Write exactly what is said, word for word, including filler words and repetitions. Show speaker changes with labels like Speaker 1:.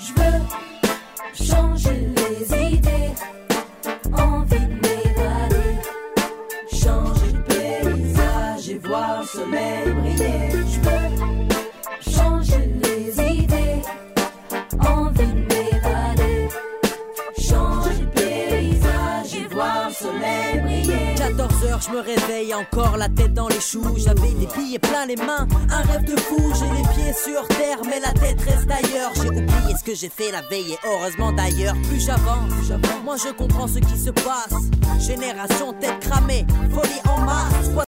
Speaker 1: Je veux changer les idées, envie de m'évader, changer de paysage et voir le soleil briller. Je veux changer les idées, envie de m'évader, changer de paysage et voir le soleil briller.
Speaker 2: quatorze heures, je me réveille, encore la tête dans les choux. J'avais des billets plein les mains, un rêve de fou. J'ai les pieds sur terre, mais la tête reste ailleurs. J'ai oublié ce que j'ai fait la veille et heureusement d'ailleurs. Plus j'avance, moi je comprends ce qui se passe. Génération tête cramée, folie en masse.